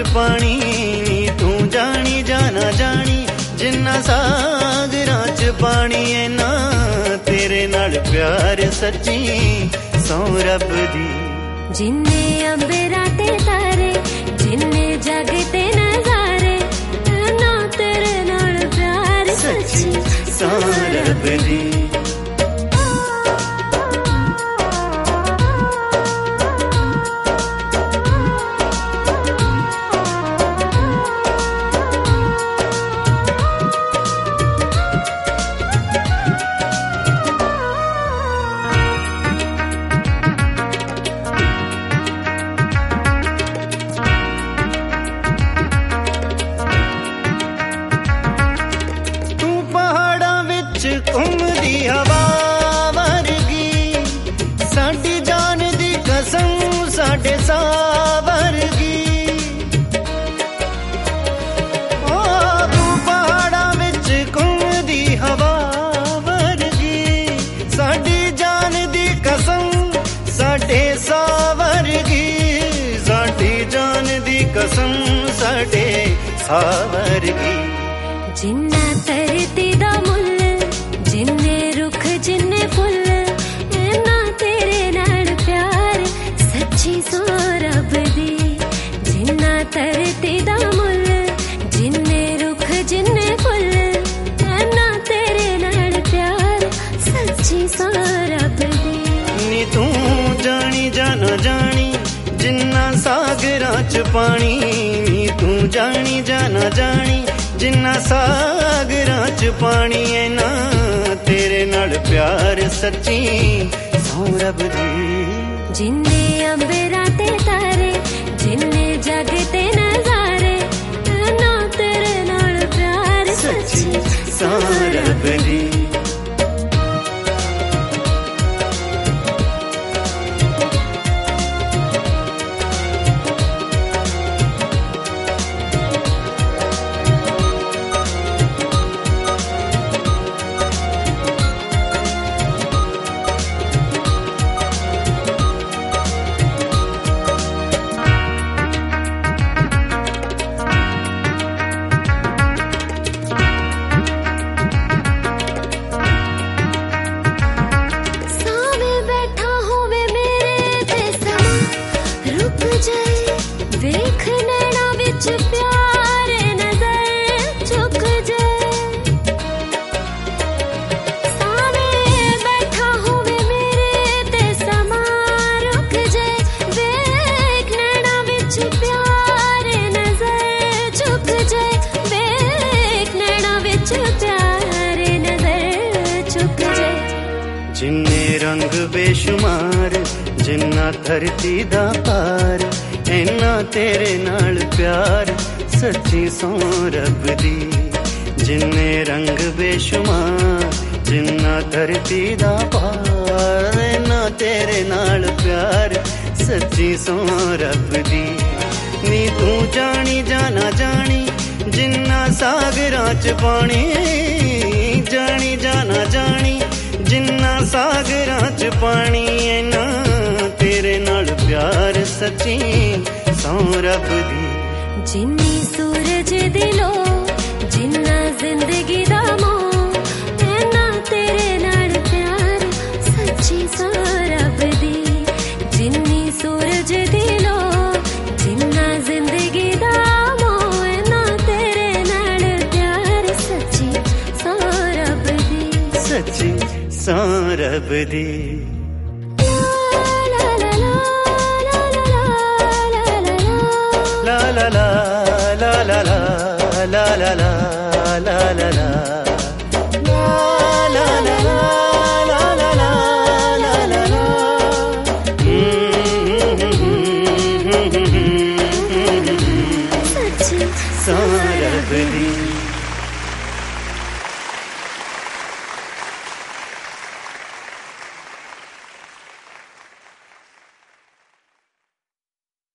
पानी नी तू जानी जाना जानी जिन्ना सागरां च पानी है ना तेरे नाल प्यार सच्ची सौ रब दी। जिन्ने अंबेरा ते तारे जिन्ने जग ते नजारे ना तेरे नाल प्यार सच्ची सौ रब दी। घूमदी हवा वर्गी साडी जान दी कसम साडे सावरगी ओ तू पहाड़ां विच घूमदी हवा वर्गी साडी जान दी कसम साडे सावरगी साडी जान दी कसम साडे सावरगी। जिन्ना तरती दा मुल जिन्ने रुख जिन्ने फुल ना तेरे नाल प्यार सच्ची सौ रब दी। जिन्ना तरती दा मुल जिन्ने रुख जिन्ने फुल ना तेरे नाल प्यार सच्ची सौ रब दी। नी तू जानी जाना जानी जिन्ना सागरां च पानी नी तू जानी जाना जानी जिन्ना सागरां च पानी है ना तेरे नाल प्यार सच्ची सौ रब दी। जिन्ने अंबेरा ते तारे जिन्ने जग ते नजारे ना तेरे नाल प्यार सच्ची सौ रब दी। वेख नैना विच प्यार नजर झुक जाए सामे बैठा होवे मेरे ते समा रुक जाए। वेख नैना विच प्यार नजर झुक जाए वेख नैना विच प्यार नजर झुक जाए। जिन्ने रंग बेशुमार जिन्ना धरती दा पार इन्ना तेरे नाल प्यार सच्ची सौ रब दी। जिन्ने रंग बेशुमार जिन्ना धरती दा पार इन्ना तेरे नाल प्यार सच्ची सौ रब दी। नी तू जानी जाना जानी जिन्ना सागरां च पानी जानी जाना जानी जिन्ना सागरां च पानी इन्ना तेरे नाल प्यार सच्ची सौ रब दी। जिन्नी सूरज दी लो जिन्ना जिंदगी दा मोह इन्ना तेरे नाल प्यार सच्ची सौ रब दी। जिन्नी सूरज दी लो जिन्ना जिंदगी दा मोह इन्ना तेरे नाल प्यार सच्ची सौ रब दी। सच्ची सौ रब दी। La la la la la la la la la la la la la la la la la la la la सच्ची सौ रब दी।